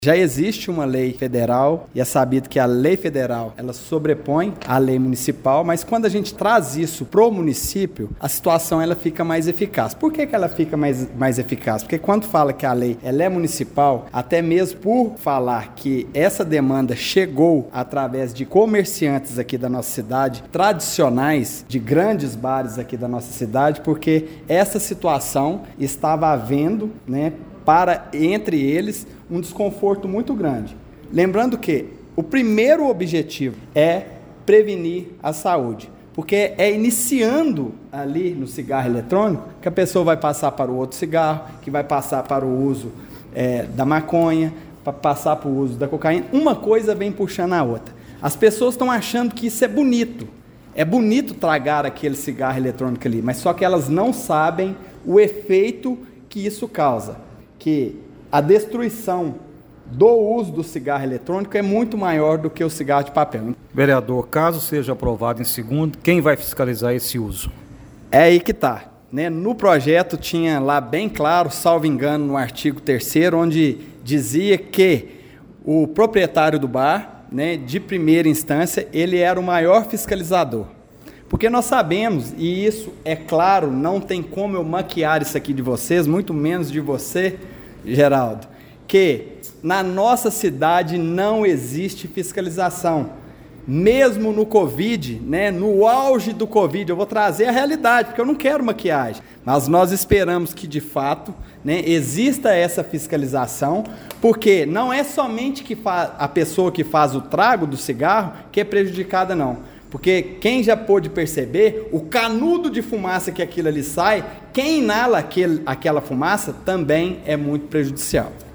Já existe uma lei federal e é sabido que a lei federal ela sobrepõe a lei municipal, mas quando a gente traz isso para o município, a situação ela fica mais eficaz. Por que ela fica mais eficaz? Porque quando fala que a lei ela é municipal, até mesmo por falar que essa demanda chegou através de comerciantes aqui da nossa cidade, tradicionais, de grandes bares aqui da nossa cidade, porque essa situação estava havendo, para entre eles um desconforto muito grande. Lembrando que o primeiro objetivo é prevenir a saúde, porque é iniciando ali no cigarro eletrônico que a pessoa vai passar para o outro cigarro, que vai passar para o uso da maconha, para passar para o uso da cocaína. Uma coisa vem puxando a outra. As pessoas estão achando que isso é bonito. É bonito tragar aquele cigarro eletrônico ali, mas só que elas não sabem o efeito que isso causa, que a destruição do uso do cigarro eletrônico é muito maior do que o cigarro de papel. Vereador, caso seja aprovado em segundo, quem vai fiscalizar esse uso? É aí que está. No projeto tinha lá bem claro, salvo engano, no artigo 3º, onde dizia que o proprietário do bar, de primeira instância, ele era o maior fiscalizador. Porque nós sabemos, e isso é claro, não tem como eu maquiar isso aqui de vocês, muito menos de você, Geraldo, que na nossa cidade não existe fiscalização. Mesmo no Covid, no auge do Covid, eu vou trazer a realidade, porque eu não quero maquiagem, mas nós esperamos que de fato exista essa fiscalização, porque não é somente a pessoa que faz o trago do cigarro que é prejudicada, não. Porque quem já pôde perceber, o canudo de fumaça que aquilo ali sai, quem inala aquela fumaça também é muito prejudicial.